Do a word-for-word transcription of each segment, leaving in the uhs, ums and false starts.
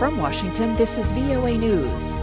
From Washington, this is V O A News.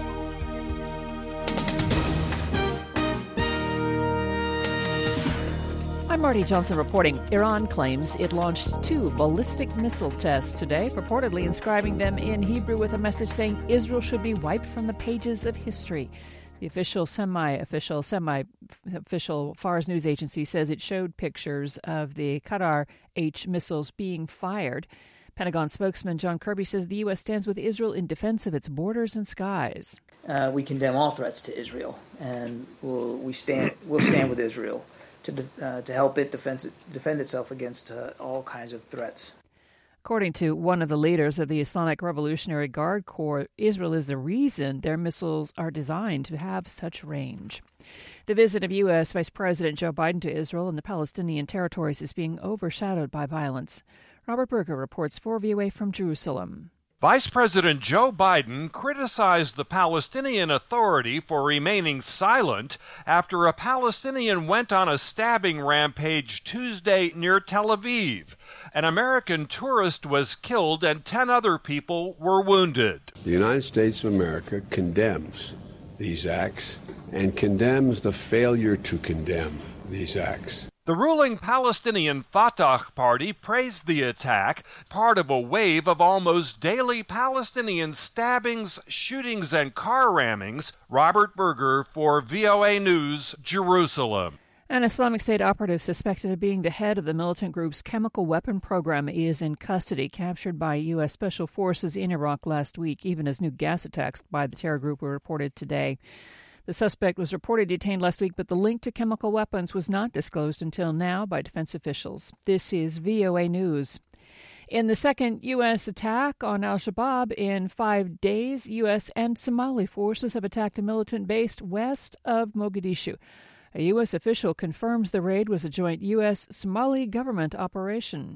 I'm Marty Johnson reporting. Iran claims it launched two ballistic missile tests today, purportedly inscribing them in Hebrew with a message saying Israel should be wiped from the pages of history. The official, semi-official, semi-official Fars news agency says it showed pictures of the Qatar-H missiles being fired. Pentagon spokesman John Kirby says the U S stands with Israel in defense of its borders and skies. Uh, we condemn all threats to Israel, and we'll, we stand, we'll stand with Israel to de- uh, to help it defend, defend itself against uh, all kinds of threats. According to one of the leaders of the Islamic Revolutionary Guard Corps, Israel is the reason their missiles are designed to have such range. The visit of U S. Vice President Joe Biden to Israel and the Palestinian territories is being overshadowed by violence. Robert Berger reports for V O A from Jerusalem. Vice President Joe Biden criticized the Palestinian Authority for remaining silent after a Palestinian went on a stabbing rampage Tuesday near Tel Aviv. An American tourist was killed and ten other people were wounded. The United States of America condemns these acts and condemns the failure to condemn these acts. The ruling Palestinian Fatah Party praised the attack, part of a wave of almost daily Palestinian stabbings, shootings, and car rammings. Robert Berger for V O A News, Jerusalem. An Islamic State operative suspected of being the head of the militant group's chemical weapon program is in custody, captured by U S. Special Forces in Iraq last week, even as new gas attacks by the terror group were reported today. The suspect was reported detained last week, but the link to chemical weapons was not disclosed until now by defense officials. This is V O A News. In the second U S attack on al-Shabaab in five days, U S and Somali forces have attacked a militant base west of Mogadishu. A U S official confirms the raid was a joint U S Somali government operation.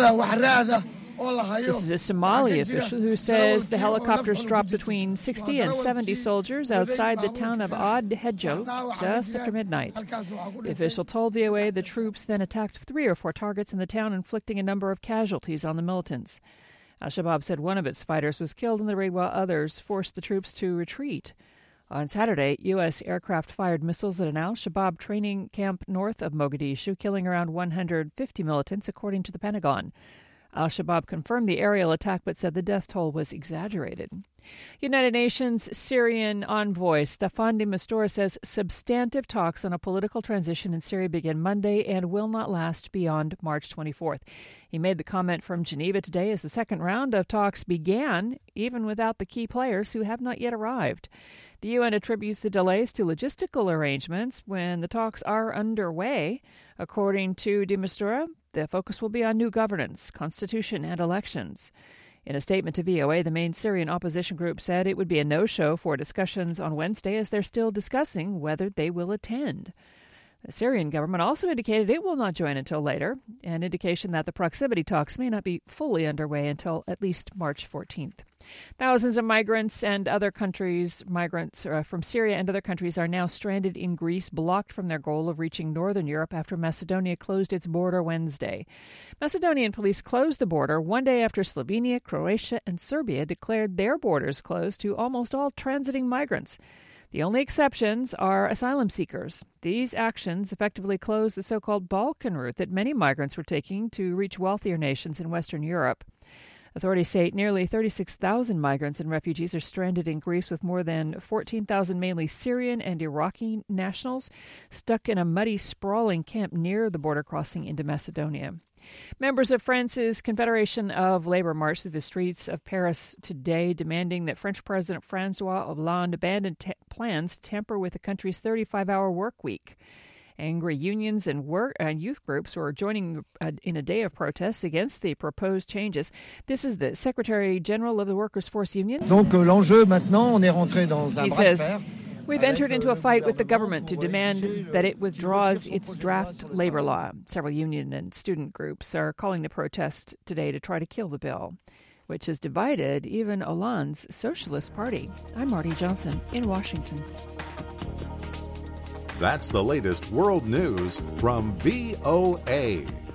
This is a Somali official who says the helicopters dropped between sixty and seventy soldiers outside the town of Ad Hedjo just after midnight. The official told V O A the troops then attacked three or four targets in the town, inflicting a number of casualties on the militants. Al-Shabaab said one of its fighters was killed in the raid while others forced the troops to retreat. On Saturday, U S aircraft fired missiles at an al-Shabaab training camp north of Mogadishu, killing around one hundred fifty militants, according to the Pentagon. Al-Shabaab confirmed the aerial attack but said the death toll was exaggerated. United Nations Syrian envoy Staffan de Mistura says substantive talks on a political transition in Syria begin Monday and will not last beyond March twenty-fourth. He made the comment from Geneva today as the second round of talks began, even without the key players who have not yet arrived. The U N attributes the delays to logistical arrangements when the talks are underway. According to de Mistura, the focus will be on new governance, constitution, and elections. In a statement to V O A, the main Syrian opposition group said it would be a no-show for discussions on Wednesday as they're still discussing whether they will attend. The Syrian government also indicated it will not join until later, an indication that the proximity talks may not be fully underway until at least March fourteenth. Thousands of migrants and other countries, migrants uh, from Syria and other countries are now stranded in Greece, blocked from their goal of reaching northern Europe after Macedonia closed its border Wednesday. Macedonian police closed the border one day after Slovenia, Croatia, and Serbia declared their borders closed to almost all transiting migrants. The only exceptions are asylum seekers. These actions effectively close the so-called Balkan route that many migrants were taking to reach wealthier nations in Western Europe. Authorities say nearly thirty-six thousand migrants and refugees are stranded in Greece, with more than fourteen thousand mainly Syrian and Iraqi nationals stuck in a muddy, sprawling camp near the border crossing into Macedonia. Members of France's Confederation of Labour marched through the streets of Paris today, demanding that French President François Hollande abandon t- plans to tamper with the country's thirty-five hour work week. Angry unions and work, uh, youth groups are joining uh, in a day of protests against the proposed changes. This is the Secretary General of the Workers' Force Union. Donc, l'enjeu maintenant, on est rentré dans un he says, we've entered into a fight with the government to demand that it withdraws its draft labor law. Several union and student groups are calling the protest today to try to kill the bill, which has divided even Hollande's Socialist Party. I'm Marty Johnson in Washington. That's the latest world news from V O A.